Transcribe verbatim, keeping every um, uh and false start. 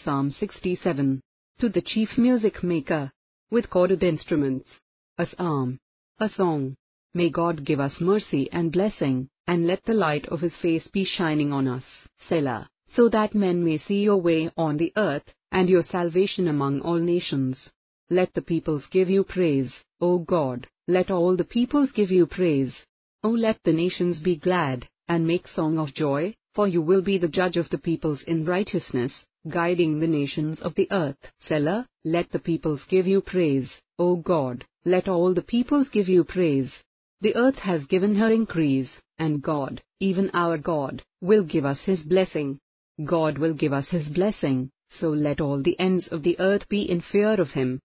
Psalm sixty-seven. To the chief music maker, with chorded instruments, a psalm, a song. May God give us mercy and blessing, and let the light of His face be shining on us. Selah. So that men may see your way on the earth, and your salvation among all nations. Let the peoples give you praise, O God, let all the peoples give you praise. O let the nations be glad, and make song of joy, for you will be the judge of the peoples in righteousness, guiding the nations of the earth. Selah. Let the peoples give you praise, O God, let all the peoples give you praise. The earth has given her increase, and God, even our God, will give us His blessing. God will give us His blessing, so let all the ends of the earth be in fear of Him.